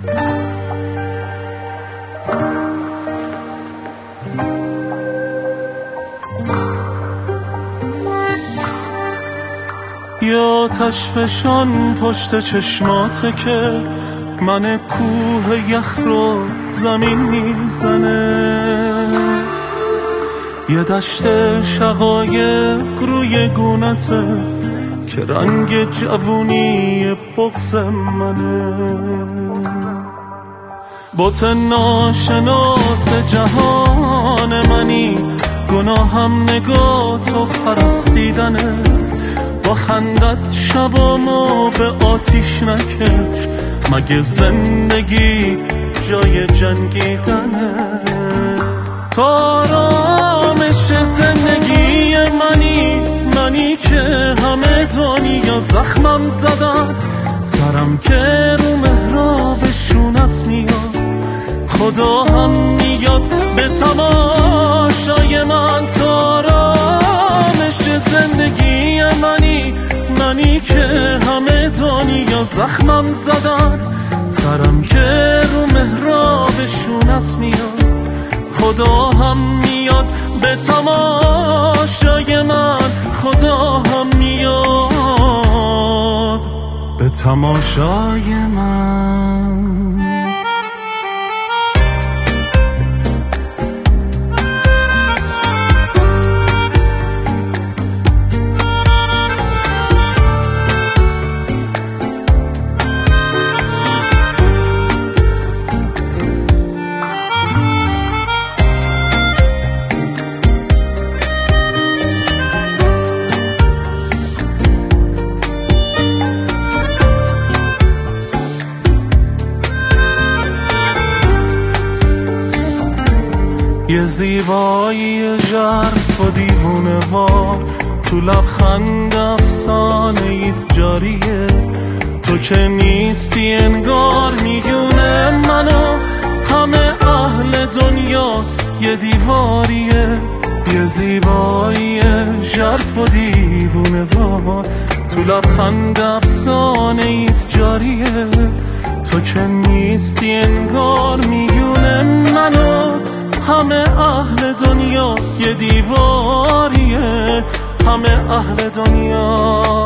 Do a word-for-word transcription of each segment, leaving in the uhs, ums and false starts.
یا تشفشان پشت چشماته که من کوه یخ رو زمین میزنه، یه دشت شقایق روی گونته که رنگ جوونی بغض منه. بت ناشناس جهان منی، گناهم نگاه تو پرستیدنه. با خندت شبامو به آتیش نکش، مگه زندگی جای جنگیدنه؟ تو آرامش زندگی منی، منی که همه دنیا زخمم زدن، سرم که رو محراب شونت میاد، خدا هم میاد به تماشای من. تو آرامش زندگی منی، منی که همه دنیا زخمم زدن، سرم که رو محراب شونت میاد، خدا هم میاد به تماشای من. خدا هم میاد به تماشای من. یه زیبایی ژرف و دیوونه وار، تو لبخند افسانه ایت جاریه. تو که نیستی انگار میونه منو همه اهل دنیا یه دیواریه. یه زیبایی ژرف و دیوونه وار، تو لبخند افسانه ایت جاریه. تو که نیستی انگار میونه منو همه اهل دنیا یه دیواریه. همه اهل دنیا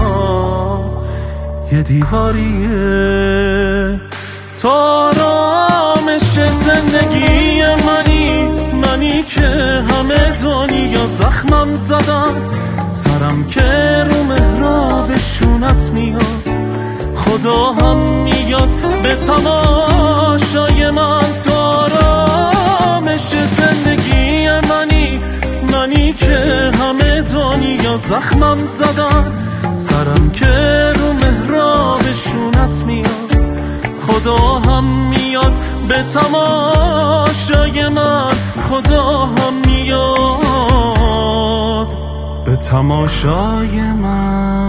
یه دیواریه. تو آرامش زندگی منی، منی که همه دنیا زخمم زدن، سرم که رو محراب شونت میاد، خدا هم میاد به تماشای من. تو آرامش زندگی منی، منی که همه دنیا زخمم زدن، سرم که رو محراب شونت میاد، خدا هم میاد به تماشای من. خدا هم میاد به تماشای من.